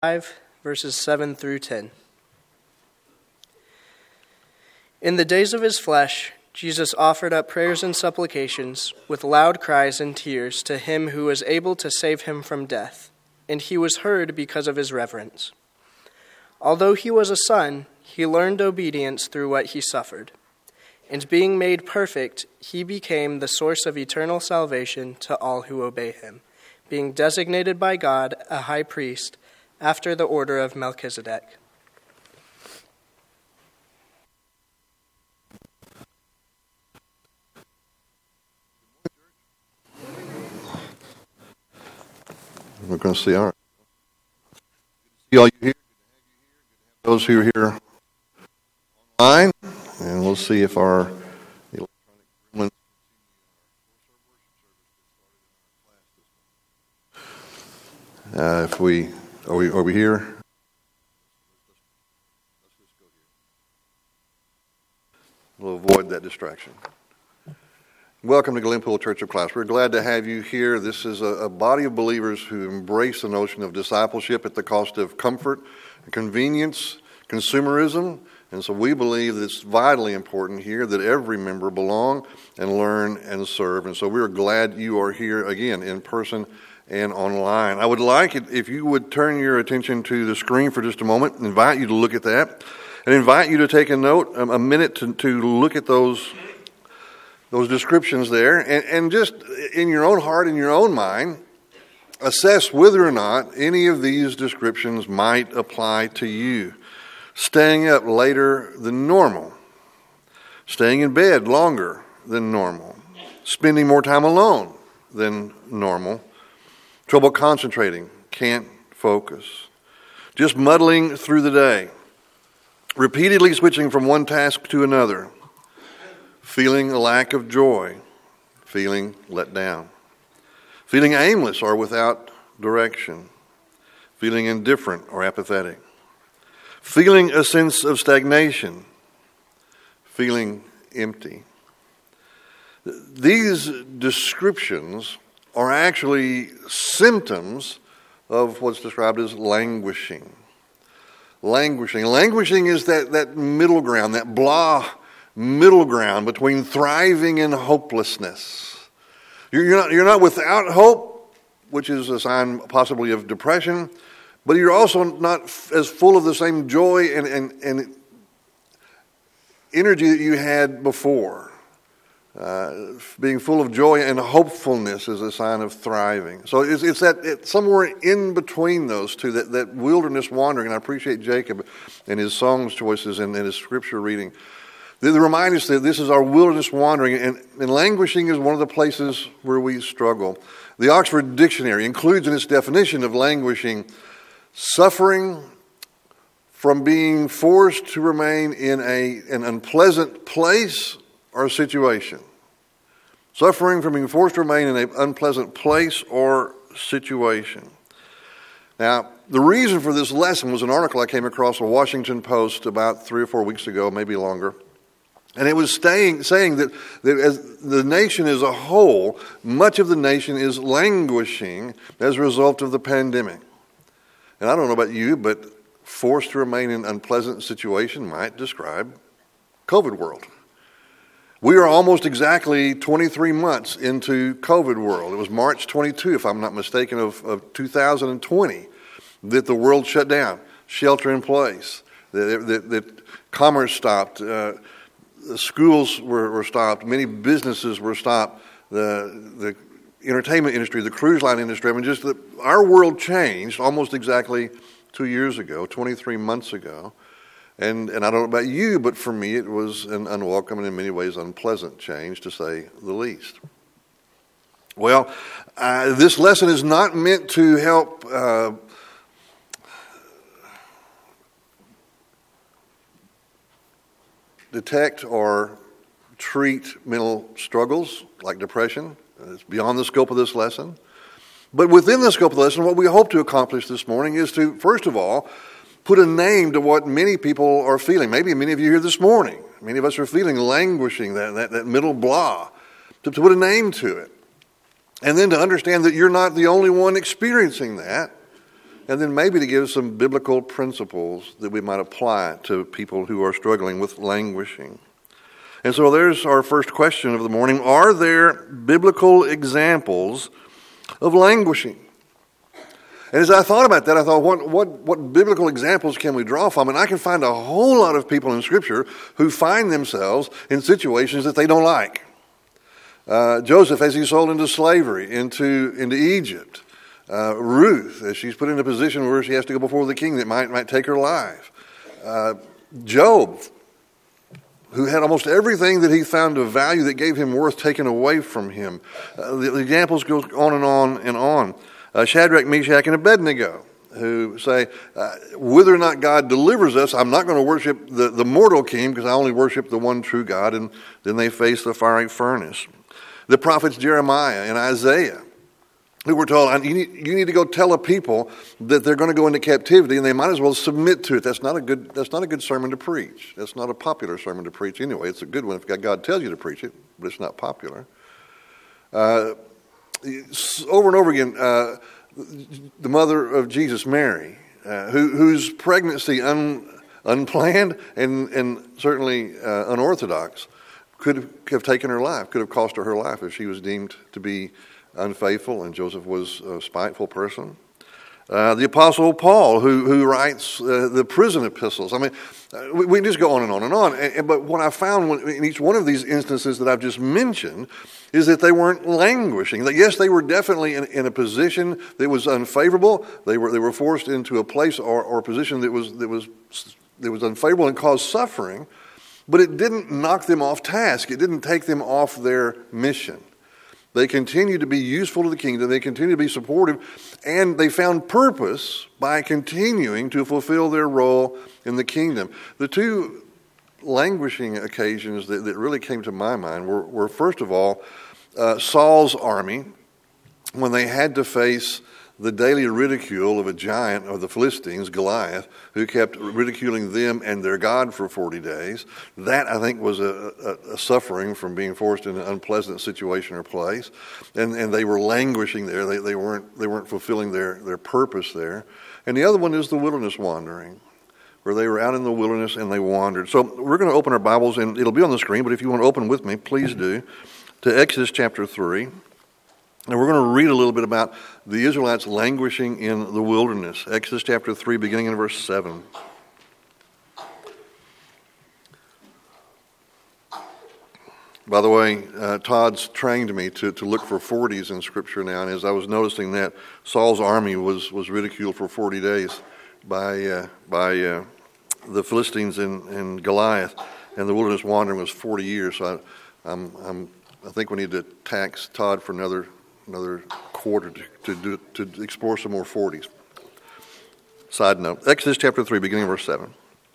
5, verses 7 through 10. In the days of his flesh, Jesus offered up prayers and supplications with loud cries and tears to him who was able to save him from death, and he was heard because of his reverence. Although he was a son, he learned obedience through what he suffered. And being made perfect, he became the source of eternal salvation to all who obey him, being designated by God a high priest after the order of Melchizedek. We're going to see all you here, those who are here online, and we'll see if our electronic if we are we here? We'll avoid that distraction. Welcome to Glenpool Church of Christ. We're glad to have you here. This is a body of believers who embrace the notion of discipleship at the cost of comfort, convenience, consumerism. And so we believe that it's vitally important here that every member belong and learn and serve. And so we're glad you are here again in person and online. I would like it if you would turn your attention to the screen for just a moment, invite you to look at that, and invite you to take a note, a minute to look at those descriptions there, and just in your own heart, in your own mind, assess whether or not any of these descriptions might apply to you. Staying up later than normal, staying in bed longer than normal, spending more time alone than normal, trouble concentrating, can't focus, just muddling through the day, repeatedly switching from one task to another, feeling a lack of joy, feeling let down, feeling aimless or without direction, feeling indifferent or apathetic, feeling a sense of stagnation, feeling empty. These descriptions are actually symptoms of what's described as languishing. Languishing is that middle ground, that blah middle ground between thriving and hopelessness. You're not without hope, which is a sign possibly of depression, but you're also not as full of the same joy and energy that you had before. Being full of joy and hopefulness is a sign of thriving. So it's somewhere in between those two, that wilderness wandering. And I appreciate Jacob and his songs choices and his scripture reading. They remind us that this is our wilderness wandering, and languishing is one of the places where we struggle. The Oxford Dictionary includes in its definition of languishing suffering from being forced to remain in an unpleasant place or situation. Suffering from being forced to remain in an unpleasant place or situation. Now, the reason for this lesson was an article I came across in the Washington Post about 3 or 4 weeks ago, maybe longer. And it was saying that as the nation as a whole, much of the nation is languishing as a result of the pandemic. And I don't know about you, but forced to remain in an unpleasant situation might describe COVID world. We are almost exactly 23 months into COVID world. It was March 22, if I'm not mistaken, of 2020 that the world shut down, shelter in place, that commerce stopped, the schools were stopped, many businesses were stopped, the entertainment industry, the cruise line industry. I mean, our world changed almost exactly 2 years ago, 23 months ago. And I don't know about you, but for me it was an unwelcome and in many ways unpleasant change, to say the least. Well, this lesson is not meant to help detect or treat mental struggles like depression. It's beyond the scope of this lesson. But within the scope of the lesson, what we hope to accomplish this morning is to, first of all, put a name to what many people are feeling. Maybe many of you here this morning, many of us are feeling languishing, that middle blah, to put a name to it. And then to understand that you're not the only one experiencing that, and then maybe to give some biblical principles that we might apply to people who are struggling with languishing. And so there's our first question of the morning. Are there biblical examples of languishing? And as I thought about that, I thought, what biblical examples can we draw from? And I can find a whole lot of people in Scripture who find themselves in situations that they don't like. Joseph, as he's sold into slavery, into Egypt. Ruth, as she's put in a position where she has to go before the king that might take her life. Job, who had almost everything that he found of value that gave him worth taken away from him. The examples go on and on and on. Shadrach, Meshach, and Abednego, who say, whether or not God delivers us, I'm not going to worship the mortal king because I only worship the one true God, and then they face the fiery furnace. The prophets Jeremiah and Isaiah, who were told, you need to go tell a people that they're going to go into captivity, and they might as well submit to it. That's not a good sermon to preach. That's not a popular sermon to preach anyway. It's a good one if God tells you to preach it, but it's not popular. Over and over again, the mother of Jesus, Mary, whose pregnancy unplanned and certainly unorthodox could have taken her life, could have cost her life if she was deemed to be unfaithful, and Joseph was a spiteful person. The Apostle Paul, who writes the prison epistles. I mean, we can just go on and on and on. But what I found in each one of these instances that I've just mentioned is that they weren't languishing. That yes, they were definitely in a position that was unfavorable. They were forced into a place or a position that was unfavorable and caused suffering. But it didn't knock them off task. It didn't take them off their mission. They continued to be useful to the kingdom. They continued to be supportive. And they found purpose by continuing to fulfill their role in the kingdom. The two languishing occasions that really came to my mind were first of all, Saul's army, when they had to face the daily ridicule of a giant of the Philistines, Goliath, who kept ridiculing them and their God for 40 days. That, I think, was a suffering from being forced in an unpleasant situation or place. And they were languishing there. They weren't fulfilling their purpose there. And the other one is the wilderness wandering, where they were out in the wilderness and they wandered. So we're going to open our Bibles, and it'll be on the screen, but if you want to open with me, please do, to Exodus chapter 3. And we're going to read a little bit about the Israelites languishing in the wilderness. Exodus chapter 3, beginning in verse 7. By the way, Todd's trained me to look for 40s in Scripture now, and as I was noticing that, Saul's army was ridiculed for 40 days by the Philistines and Goliath, and the wilderness wandering was 40 years. So I think we need to tax Todd for another quarter to explore some more 40s. Side note, Exodus chapter 3, beginning verse 7.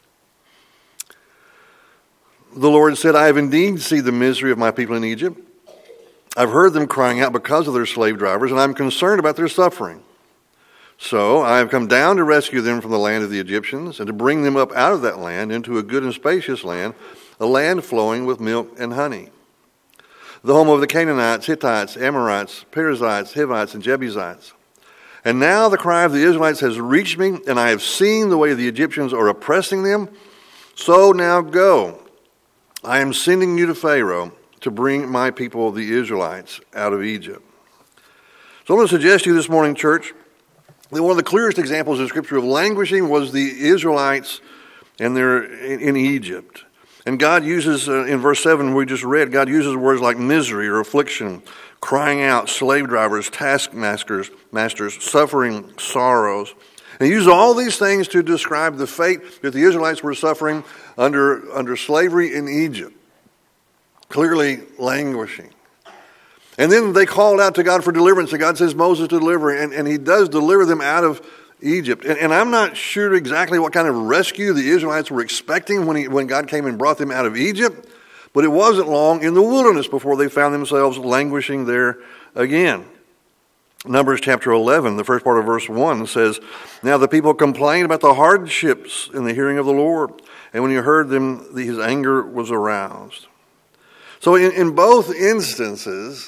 The Lord said, I have indeed seen the misery of my people in Egypt. I've heard them crying out because of their slave drivers, and I'm concerned about their suffering. So I have come down to rescue them from the land of the Egyptians and to bring them up out of that land into a good and spacious land, a land flowing with milk and honey. The home of the Canaanites, Hittites, Amorites, Perizzites, Hivites, and Jebusites. And now the cry of the Israelites has reached me, and I have seen the way the Egyptians are oppressing them. So now go. I am sending you to Pharaoh to bring my people, the Israelites, out of Egypt. So I'm going to suggest to you this morning, church, that one of the clearest examples in Scripture of languishing was the Israelites and they're in Egypt. And God uses, in verse 7 we just read, God uses words like misery or affliction, crying out, slave drivers, taskmasters, suffering, sorrows. And he uses all these things to describe the fate that the Israelites were suffering under slavery in Egypt. Clearly languishing. And then they called out to God for deliverance, and God says Moses to deliver, and he does deliver them out of Egypt. And I'm not sure exactly what kind of rescue the Israelites were expecting when God came and brought them out of Egypt, but it wasn't long in the wilderness before they found themselves languishing there again. Numbers chapter 11, the first part of verse 1 says, Now the people complained about the hardships in the hearing of the Lord, and when he heard them, his anger was aroused. So in both instances,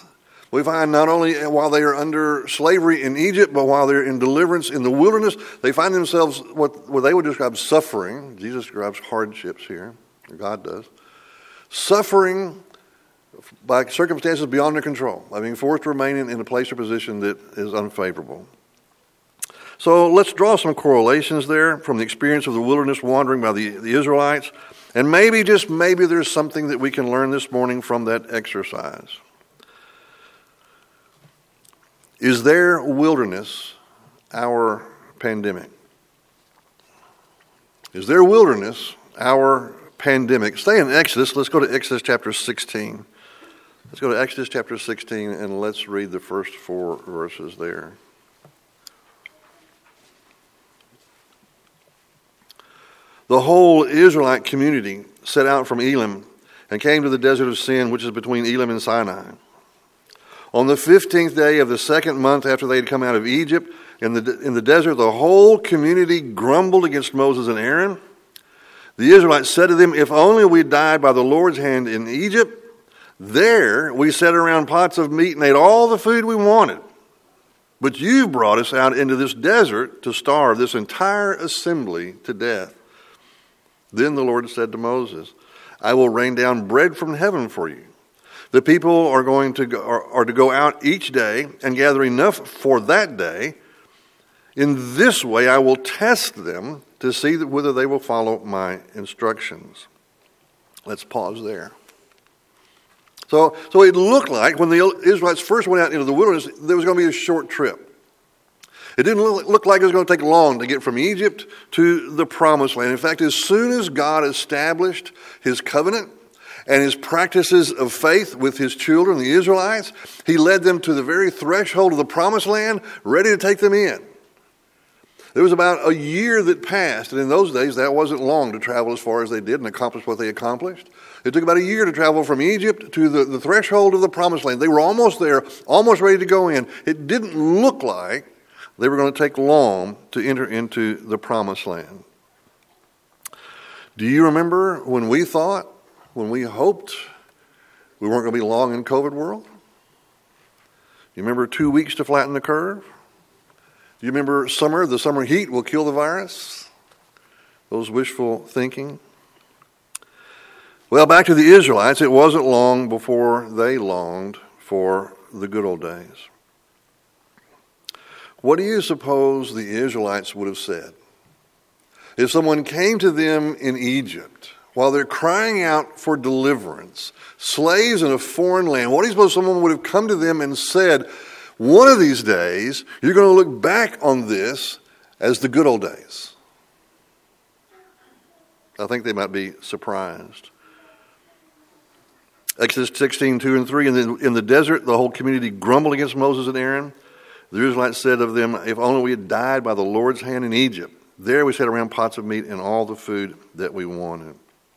We find not only while they are under slavery in Egypt, but while they're in deliverance in the wilderness, they find themselves what they would describe suffering. Jesus describes hardships here, or God does. Suffering by circumstances beyond their control, by being forced to remain in a place or position that is unfavorable. So let's draw some correlations there from the experience of the wilderness wandering by the Israelites. And maybe, just maybe, there's something that we can learn this morning from that exercise. Is their wilderness our pandemic? Is their wilderness our pandemic? Stay in Exodus. Let's go to Exodus chapter 16. Let's go to Exodus chapter 16 and let's read the first 4 verses there. The whole Israelite community set out from Elim and came to the desert of Sin, which is between Elim and Sinai. On the 15th day of the second month after they had come out of Egypt, in the desert, the whole community grumbled against Moses and Aaron. The Israelites said to them, "If only we died by the Lord's hand in Egypt, there we sat around pots of meat and ate all the food we wanted. But you've brought us out into this desert to starve this entire assembly to death." Then the Lord said to Moses, "I will rain down bread from heaven for you. The people are to go out each day and gather enough for that day. In this way I will test them to see whether they will follow my instructions." Let's pause there. So it looked like when the Israelites first went out into the wilderness, there was going to be a short trip. It didn't look like it was going to take long to get from Egypt to the Promised Land. In fact, as soon as God established his covenant and his practices of faith with his children, the Israelites, he led them to the very threshold of the Promised Land, ready to take them in. There was about a year that passed, and in those days that wasn't long to travel as far as they did and accomplish what they accomplished. It took about a year to travel from Egypt to the threshold of the Promised Land. They were almost there, almost ready to go in. It didn't look like they were going to take long to enter into the Promised Land. Do you remember when we hoped we weren't going to be long in COVID world? You remember 2 weeks to flatten the curve? Do you remember the summer heat will kill the virus? Those wishful thinking. Well, back to the Israelites, it wasn't long before they longed for the good old days. What do you suppose the Israelites would have said if someone came to them in Egypt while they're crying out for deliverance, slaves in a foreign land? What do you suppose someone would have come to them and said, "One of these days, you're going to look back on this as the good old days"? I think they might be surprised. Exodus 16, 2 and 3, in the desert, the whole community grumbled against Moses and Aaron. The Israelites said of them, "If only we had died by the Lord's hand in Egypt. There we sat around pots of meat and all the food that we wanted."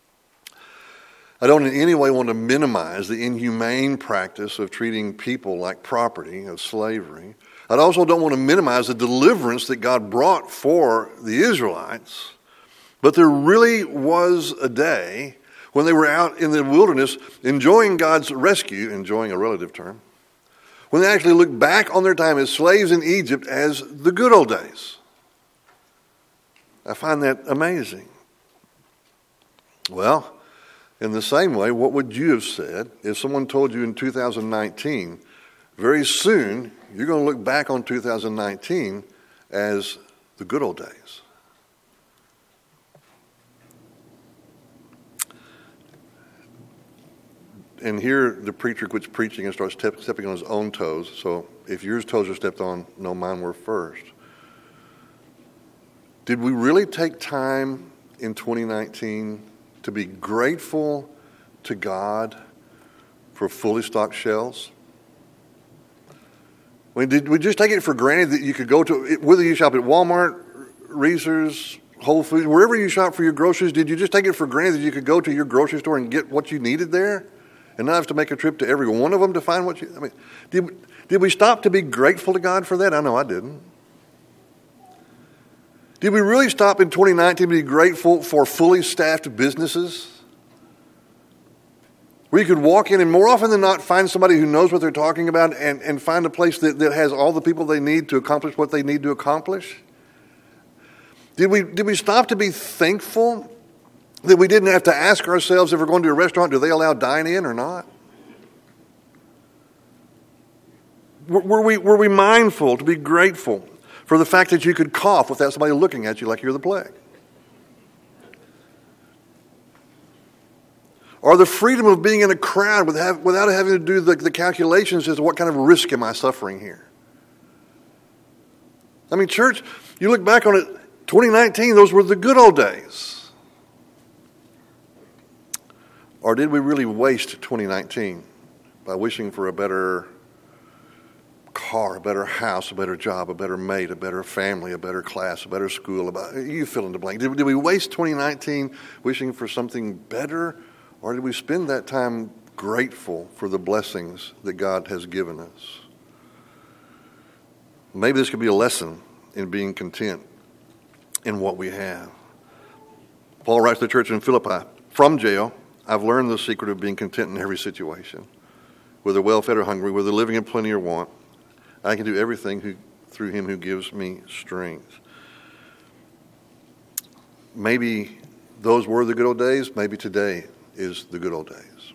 I don't in any way want to minimize the inhumane practice of treating people like property, of slavery. I also don't want to minimize the deliverance that God brought for the Israelites. But there really was a day when they were out in the wilderness enjoying God's rescue, enjoying a relative term, when they actually looked back on their time as slaves in Egypt as the good old days. I find that amazing. Well, in the same way, what would you have said if someone told you in 2019, very soon, you're going to look back on 2019 as the good old days? And here the preacher quits preaching and starts stepping on his own toes. So if yours toes are stepped on, no, mine were first. Did we really take time in 2019 to be grateful to God for fully stocked shelves? I mean, did we just take it for granted that you could go to, whether you shop at Walmart, Reese's, Whole Foods, wherever you shop for your groceries, did you just take it for granted that you could go to your grocery store and get what you needed there and not have to make a trip to every one of them to find what you, I mean, did we stop to be grateful to God for that? I know I didn't. Did we really stop in 2019 to be grateful for fully staffed businesses? where you could walk in and more often than not find somebody who knows what they're talking about and find a place that has all the people they need to accomplish what they need to accomplish? Did we stop to be thankful that we didn't have to ask ourselves if we're going to a restaurant, do they allow dine-in or not? Were we mindful to be grateful for the fact that you could cough without somebody looking at you like you're the plague? Or the freedom of being in a crowd without having to do the calculations as to what kind of risk am I suffering here? I mean, church, you look back on it, 2019, those were the good old days. Or did we really waste 2019 by wishing for a better car, a better house, a better job, a better mate, a better family, a better class, a better school? You fill in the blank. Did we waste 2019 wishing for something better? Or did we spend that time grateful for the blessings that God has given us? Maybe this could be a lesson in being content in what we have. Paul writes to the church in Philippi, from jail, I've learned the secret of being content in every situation. Whether well-fed or hungry, whether living in plenty or want, I can do everything through him who gives me strength. Maybe those were the good old days. Maybe today is the good old days.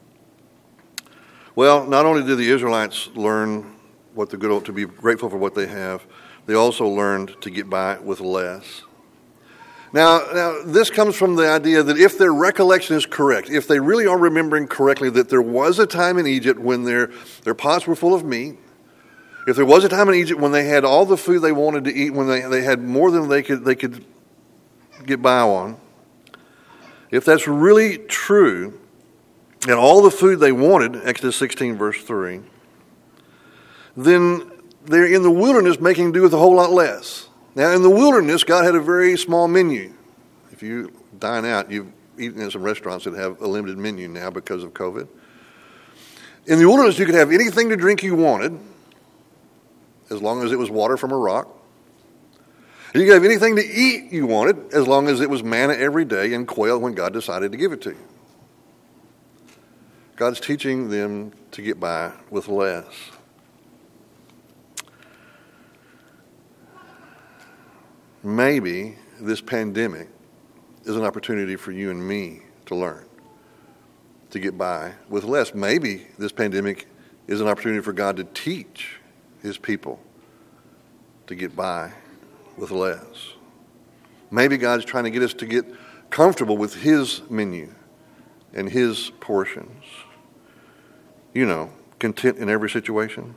Well, not only did the Israelites learn to be grateful for what they have, they also learned to get by with less. Now, this comes from the idea that if their recollection is correct, if they really are remembering correctly that there was a time in Egypt when their pots were full of meat, if there was a time in Egypt when they had all the food they wanted to eat, when they had more than they could get by on, if that's really true, and all the food they wanted, Exodus 16, verse 3, then they're in the wilderness making do with a whole lot less. Now, in the wilderness, God had a very small menu. If you dine out, you've eaten in some restaurants that have a limited menu now because of COVID. In the wilderness, you could have anything to drink you wanted, as long as it was water from a rock. You could have anything to eat you wanted, as long as it was manna every day and quail when God decided to give it to you. God's teaching them to get by with less. Maybe this pandemic is an opportunity for you and me to learn to get by with less. Maybe this pandemic is an opportunity for God to teach his people to get by with less. Maybe God's trying to get us to get comfortable with his menu and his portions. You know, content in every situation.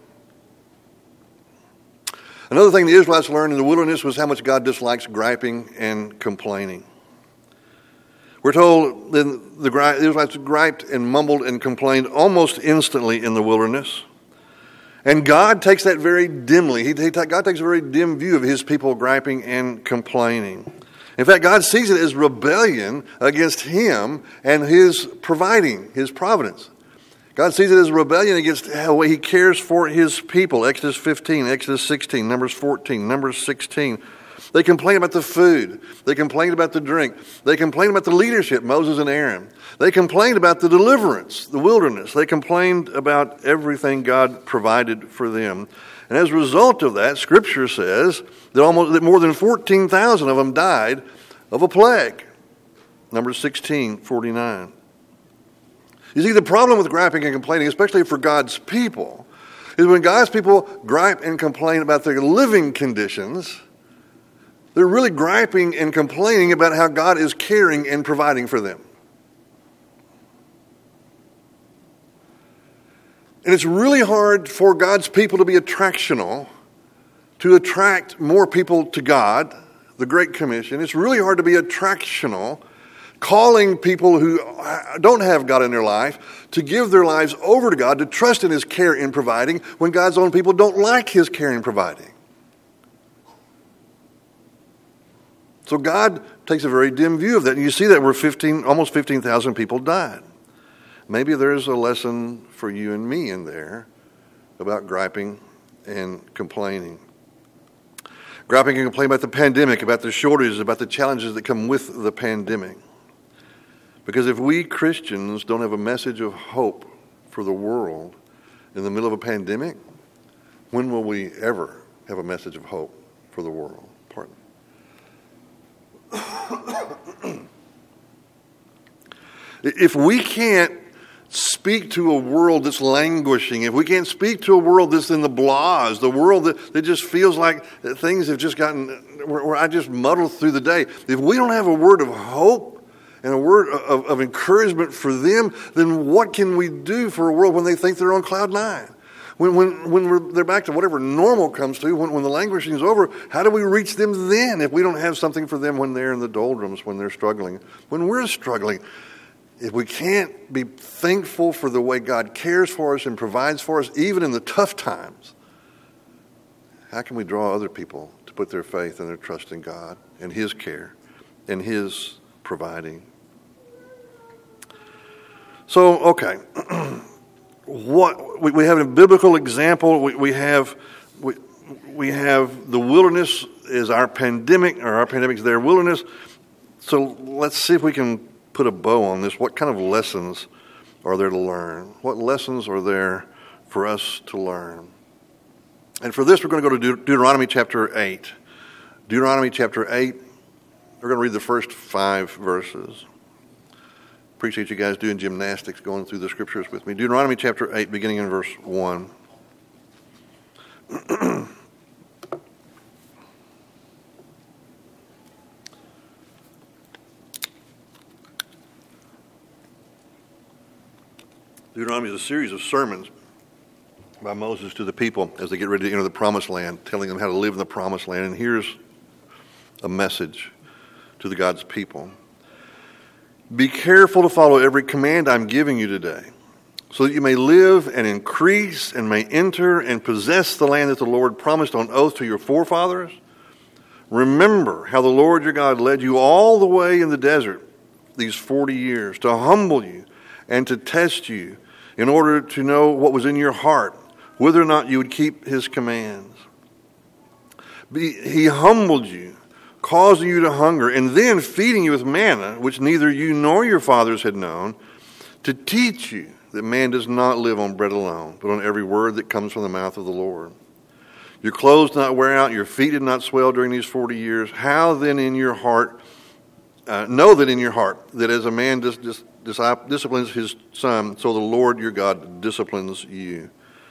Another thing the Israelites learned in the wilderness was how much God dislikes griping and complaining. We're told that the Israelites griped and mumbled and complained almost instantly in the wilderness. And God takes that very dimly. God takes a very dim view of his people griping and complaining. In fact, God sees it as rebellion against him and his providing, his providence. God sees it as rebellion against how he cares for his people. Exodus 15, Exodus 16, Numbers 14, Numbers 16. They complain about the food. They complain about the drink. They complain about the leadership, Moses and Aaron. They complained about the deliverance, the wilderness. They complained about everything God provided for them. And as a result of that, Scripture says that more than 14,000 of them died of a plague. Numbers 16, 49. You see, the problem with griping and complaining, especially for God's people, is when God's people gripe and complain about their living conditions, they're really griping and complaining about how God is caring and providing for them. And it's really hard for God's people to be attractional, to attract more people to God, the Great Commission. It's really hard to be attractional, calling people who don't have God in their life to give their lives over to God, to trust in his care in providing, when God's own people don't like his care in providing. So God takes a very dim view of that. And you see that where almost 15,000 people died. Maybe there's a lesson for you and me in there about griping and complaining. Griping and complaining about the pandemic, about the shortages, about the challenges that come with the pandemic. Because if we Christians don't have a message of hope for the world in the middle of a pandemic, when will we ever have a message of hope for the world? Pardon me. If we can't speak to a world that's languishing, if we can't speak to a world that's in the blahs, the world that just feels like things have just gotten, where I just muddle through the day, if we don't have a word of hope and a word of encouragement for them, then what can we do for a world when they think they're on cloud nine? When they're back to whatever normal comes to, when the languishing is over, how do we reach them then if we don't have something for them when they're in the doldrums, when they're struggling, when we're struggling? If we can't be thankful for the way God cares for us and provides for us, even in the tough times, how can we draw other people to put their faith and their trust in God and His care and His providing? So, okay, we have a biblical example. We have the wilderness is our pandemic, or our pandemic is their wilderness. So let's see if we can put a bow on this. What kind of lessons are there to learn? What lessons are there for us to learn? And for this, we're going to go to Deuteronomy chapter 8. Deuteronomy chapter 8, we're going to read the first 5 verses. Appreciate you guys doing gymnastics, going through the scriptures with me. Deuteronomy chapter 8, beginning in verse 1. Deuteronomy is a series of sermons by Moses to the people as they get ready to enter the promised land, telling them how to live in the promised land. And here's a message to the God's people. Be careful to follow every command I'm giving you today, so that you may live and increase and may enter and possess the land that the Lord promised on oath to your forefathers. Remember how the Lord your God led you all the way in the desert these 40 years to humble you and to test you in order to know what was in your heart, whether or not you would keep His commands. He humbled you, causing you to hunger, and then feeding you with manna, which neither you nor your fathers had known, to teach you that man does not live on bread alone, but on every word that comes from the mouth of the Lord. Your clothes did not wear out, your feet did not swell during these 40 years. How then in your heart, know that in your heart, that as a man disciplines his son, so the Lord your God disciplines you.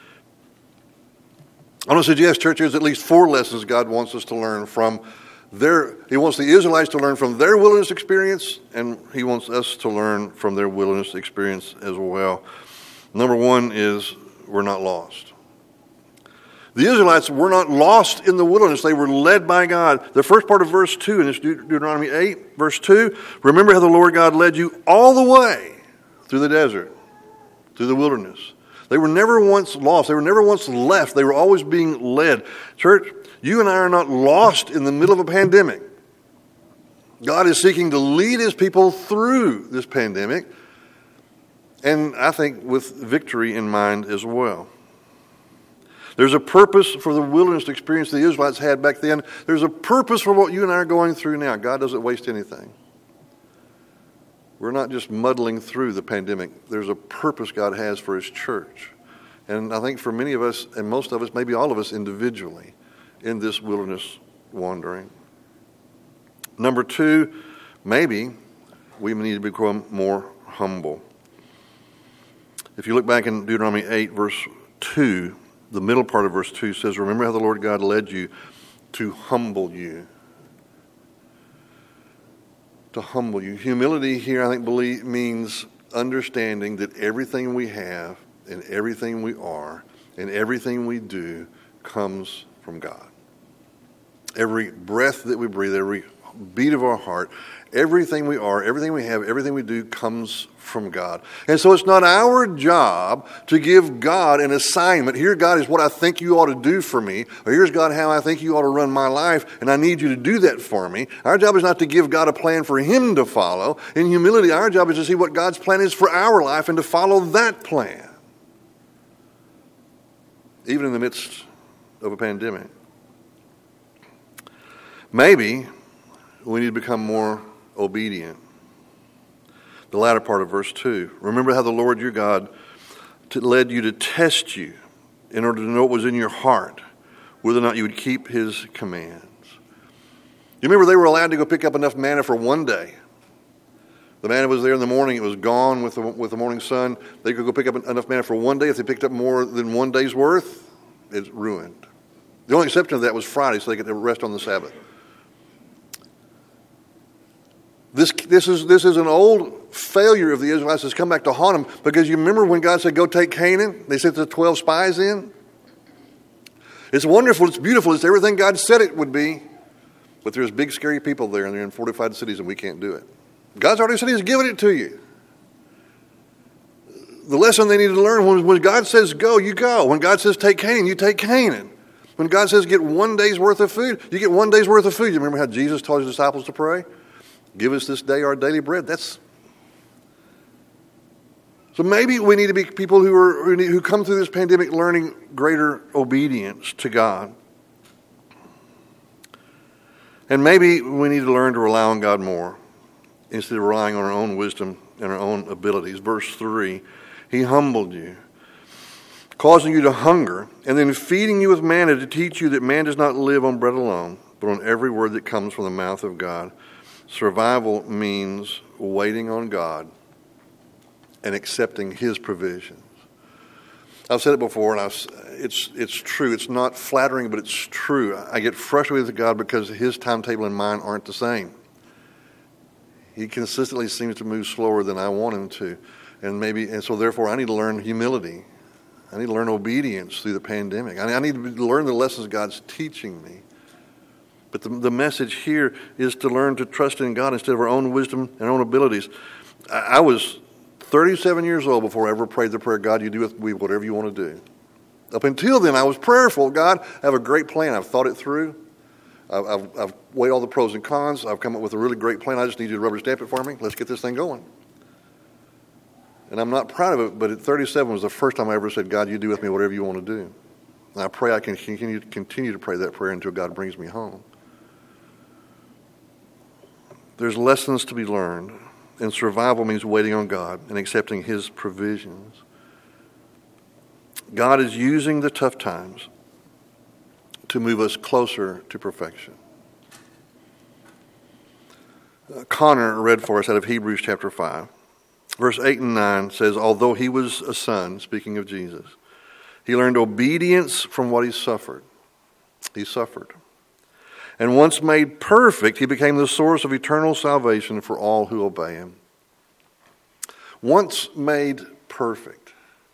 I want to suggest, church, there's at least 4 lessons God wants us to learn from He wants the Israelites to learn from their wilderness experience, and He wants us to learn from their wilderness experience as well. Number 1 is we're not lost. The Israelites were not lost in the wilderness. They were led by God. The first part of verse 2 in this Deuteronomy 8, verse 2, remember how the Lord God led you all the way through the desert, through the wilderness. They were never once lost. They were never once left. They were always being led. Church, you and I are not lost in the middle of a pandemic. God is seeking to lead His people through this pandemic, and I think with victory in mind as well. There's a purpose for the wilderness experience the Israelites had back then. There's a purpose for what you and I are going through now. God doesn't waste anything. We're not just muddling through the pandemic. There's a purpose God has for His church. And I think for many of us, and most of us, maybe all of us individually, in this wilderness wandering. Number 2, maybe we need to become more humble. If you look back in Deuteronomy 8, verse 2, the middle part of verse 2 says, remember how the Lord God led you to humble you. To humble you. Humility here, I think, means understanding that everything we have and everything we are and everything we do comes from God. Every breath that we breathe, every beat of our heart, everything we are, everything we have, everything we do comes from God. And so it's not our job to give God an assignment. Here, God, is what I think you ought to do for me. Or here's, God, how I think you ought to run my life, and I need you to do that for me. Our job is not to give God a plan for Him to follow. In humility, our job is to see what God's plan is for our life and to follow that plan. Even in the midst of a pandemic. Maybe we need to become more obedient. the latter part of verse 2. Remember how the Lord your God led you to test you in order to know what was in your heart, whether or not you would keep his commands. You remember they were allowed to go pick up enough manna for one day. The manna was there in the morning. It was gone with the morning sun. They could go pick up enough manna for one day. If they picked up more than one day's worth, it's ruined. The only exception of that was Friday, so they could rest on the Sabbath. This is an old failure of the Israelites that's come back to haunt them, because you remember when God said, go take Canaan? They sent the 12 spies in. It's wonderful. It's beautiful. It's everything God said it would be. But there's big, scary people there, and they're in fortified cities, and we can't do it. God's already said he's given it to you. The lesson they need to learn, when God says go, you go. When God says take Canaan, you take Canaan. When God says get one day's worth of food, you get one day's worth of food. You remember how Jesus told his disciples to pray? Give us this day our daily bread. So maybe we need to be people who come through this pandemic learning greater obedience to God. And maybe we need to learn to rely on God more instead of relying on our own wisdom and our own abilities. Verse 3, he humbled you, causing you to hunger, and then feeding you with manna to teach you that man does not live on bread alone, but on every word that comes from the mouth of God. Survival means waiting on God and accepting his provisions. I've said it before, and it's true. It's not flattering, but it's true. I get frustrated with God because his timetable and mine aren't the same. He consistently seems to move slower than I want him to. And so therefore I need to learn humility. I need to learn obedience through the pandemic. I need to learn the lessons God's teaching me. But the message here is to learn to trust in God instead of our own wisdom and our own abilities. I was 37 years old before I ever prayed the prayer, God, you do with me whatever you want to do. Up until then, I was prayerful. God, I have a great plan. I've thought it through. I've weighed all the pros and cons. I've come up with a really great plan. I just need you to rubber stamp it for me. Let's get this thing going. And I'm not proud of it, but at 37 was the first time I ever said, God, you do with me whatever you want to do. And I pray I can continue to pray that prayer until God brings me home. There's lessons to be learned, and survival means waiting on God and accepting his provisions. God is using the tough times to move us closer to perfection. Connor read for us out of Hebrews chapter 5. Verse 8 and 9 says, although he was a son, speaking of Jesus, he learned obedience from what he suffered. He suffered. And once made perfect, he became the source of eternal salvation for all who obey him. Once made perfect.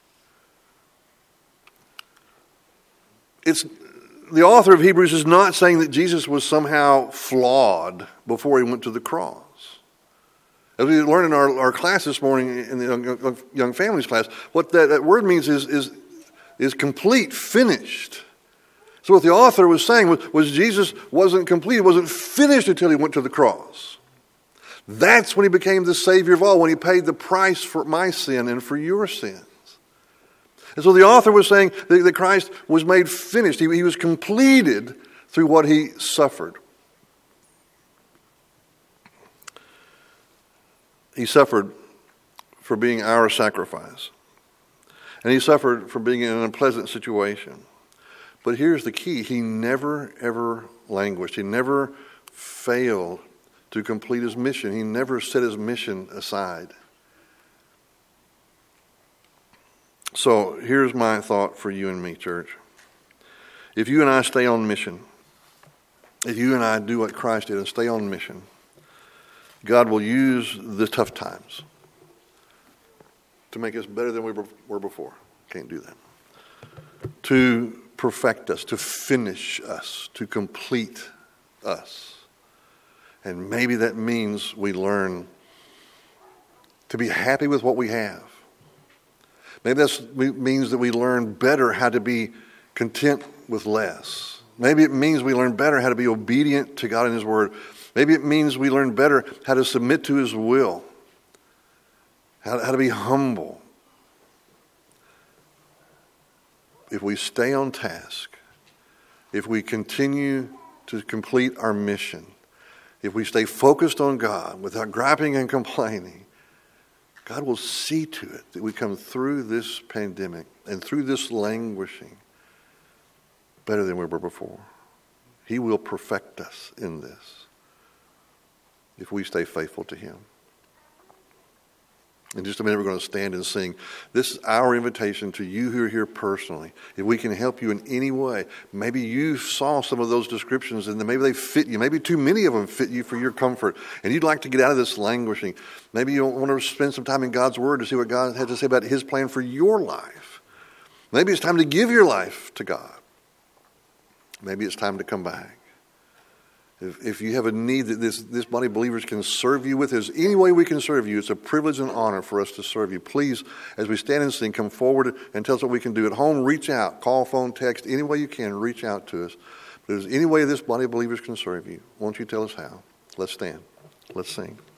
The author of Hebrews is not saying that Jesus was somehow flawed before he went to the cross. As we learned in our class this morning, in the young families class, what that word means is complete, finished. So what the author was saying was Jesus wasn't complete, he wasn't finished until he went to the cross. That's when he became the Savior of all, when he paid the price for my sin and for your sins. And so the author was saying that Christ was made finished. He was completed through what he suffered. He suffered for being our sacrifice. And he suffered for being in an unpleasant situation. But here's the key. He never, ever languished. He never failed to complete his mission. He never set his mission aside. So here's my thought for you and me, church. If you and I stay on mission, if you and I do what Christ did and stay on mission, God will use the tough times to make us better than we were before. Can't do that. To perfect us, to finish us, to complete us. And maybe that means we learn to be happy with what we have. Maybe that means that we learn better how to be content with less. Maybe it means we learn better how to be obedient to God and his word. Maybe it means we learn better how to submit to his will, how to be humble. If we stay on task, if we continue to complete our mission, if we stay focused on God without griping and complaining, God will see to it that we come through this pandemic and through this languishing better than we were before. He will perfect us in this if we stay faithful to Him. In just a minute, we're going to stand and sing. This is our invitation to you who are here personally. If we can help you in any way, maybe you saw some of those descriptions and maybe they fit you. Maybe too many of them fit you for your comfort. And you'd like to get out of this languishing. Maybe you want to spend some time in God's Word to see what God had to say about His plan for your life. Maybe it's time to give your life to God. Maybe it's time to come back. If you have a need that this body of believers can serve you with, there's any way we can serve you. It's a privilege and honor for us to serve you. Please, as we stand and sing, come forward and tell us what we can do. At home, reach out. Call, phone, text. Any way you can, reach out to us. But if there's any way this body of believers can serve you, won't you tell us how? Let's stand. Let's sing.